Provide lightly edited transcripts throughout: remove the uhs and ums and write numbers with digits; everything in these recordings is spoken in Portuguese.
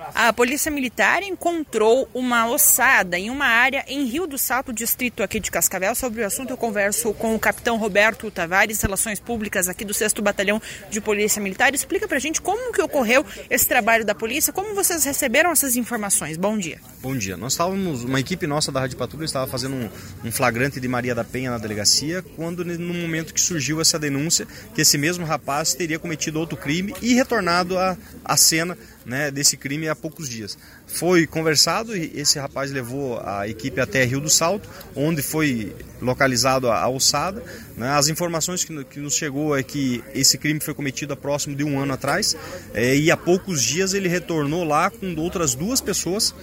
A Polícia Militar encontrou uma ossada em uma área em Rio do Salto, distrito aqui de Cascavel. Sobre o assunto eu converso com o capitão Roberto Tavares, Relações Públicas aqui do 6º Batalhão de Polícia Militar. Explica pra gente como que ocorreu esse trabalho da polícia, como vocês receberam essas informações. Bom dia. Bom dia. Nós estávamos, uma equipe nossa da Rádio Patrulha estava fazendo um flagrante de Maria da Penha na delegacia, quando no momento que surgiu essa denúncia que esse mesmo rapaz teria cometido outro crime e retornado à cena, né, desse crime há poucos dias. Foi conversado e esse rapaz levou a equipe até Rio do Salto, onde foi localizado a ossada, né. As informações que nos chegou é que esse crime foi cometido há próximo de um ano atrás, e há poucos dias ele retornou lá com outras 2 pessoas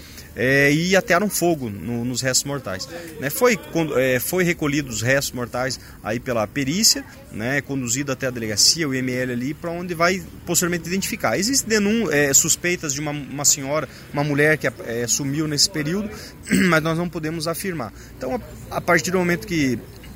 e atearam fogo nos restos mortais, né. Foi recolhido os restos mortais aí pela perícia, né, conduzido até a delegacia, o IML ali, para onde vai posteriormente identificar. Existem suspeitas de uma senhora, uma mulher que sumiu nesse período, mas nós não podemos afirmar. Então, a partir do momento que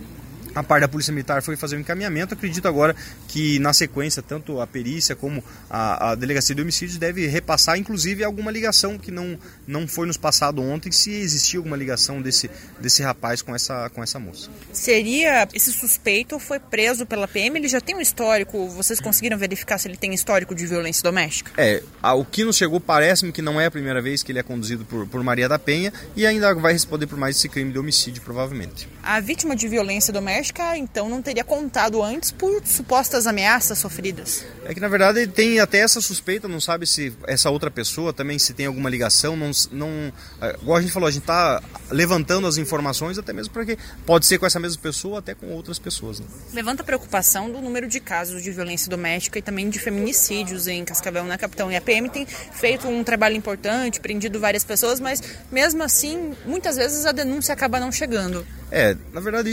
a parte da Polícia Militar foi fazer o encaminhamento, acredito agora que na sequência, tanto a perícia como a Delegacia de Homicídios deve repassar, inclusive, alguma ligação que não foi nos passado ontem, se existia alguma ligação desse rapaz com essa moça. Seria, esse suspeito foi preso pela PM, ele já tem um histórico, vocês conseguiram verificar se ele tem histórico de violência doméstica? O que nos chegou parece-me que não é a primeira vez que ele é conduzido por Maria da Penha e ainda vai responder por mais esse crime de homicídio, provavelmente. A vítima de violência doméstica, então, não teria contado antes por supostas ameaças sofridas? É que, na verdade, tem até essa suspeita, não sabe se essa outra pessoa também se tem alguma ligação, igual a gente falou, a gente está levantando as informações até mesmo porque pode ser com essa mesma pessoa, até com outras pessoas, né? Levanta a preocupação do número de casos de violência doméstica e também de feminicídios em Cascavel, né, capitão? E a PM tem feito um trabalho importante, prendido várias pessoas, mas mesmo assim, muitas vezes a denúncia acaba não chegando. Na verdade,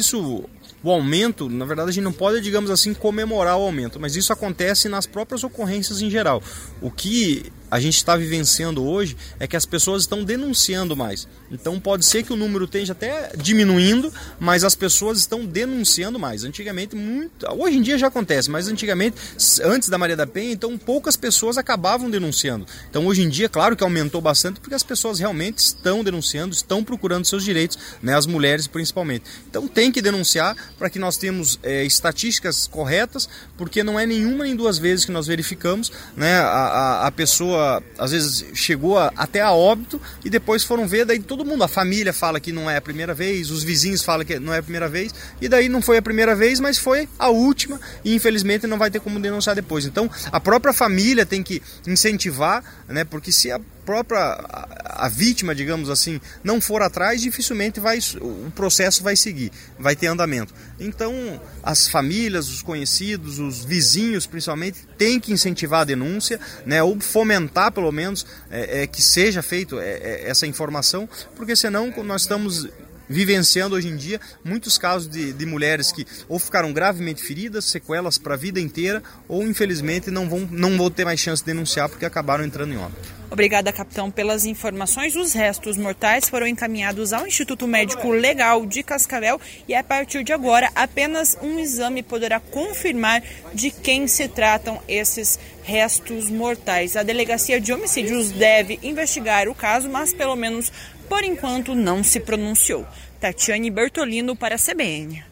o aumento, na verdade a gente não pode, digamos assim, comemorar o aumento, mas isso acontece nas próprias ocorrências em geral. O que a gente está vivenciando hoje é que as pessoas estão denunciando mais. Então pode ser que o número esteja até diminuindo, mas as pessoas estão denunciando mais. Antigamente, hoje em dia já acontece, mas antigamente, antes da Maria da Penha, então poucas pessoas acabavam denunciando. Então hoje em dia, claro que aumentou bastante, porque as pessoas realmente estão denunciando, estão procurando seus direitos, né, as mulheres principalmente. Então tem que denunciar para que nós tenhamos estatísticas corretas, porque não é nenhuma nem 2 vezes que nós verificamos, né, a pessoa às vezes chegou até a óbito e depois foram ver, daí todo mundo, a família fala que não é a primeira vez, os vizinhos falam que não é a primeira vez, e daí não foi a primeira vez, mas foi a última e infelizmente não vai ter como denunciar depois. Então a própria família tem que incentivar, né, porque se a vítima, digamos assim, não for atrás, dificilmente o processo vai seguir, vai ter andamento. Então as famílias, os conhecidos, os vizinhos principalmente, têm que incentivar a denúncia, né, ou fomentar pelo menos que seja feito essa informação, porque senão nós estamos vivenciando hoje em dia muitos casos de mulheres que ou ficaram gravemente feridas, sequelas para a vida inteira, ou infelizmente não vão ter mais chance de denunciar porque acabaram entrando em óbito. Obrigada, capitão, pelas informações. Os restos mortais foram encaminhados ao Instituto Médico Legal de Cascavel e a partir de agora apenas um exame poderá confirmar de quem se tratam esses restos mortais. A Delegacia de Homicídios deve investigar o caso, mas pelo menos por enquanto não se pronunciou. Tatiane Bertolino para a CBN.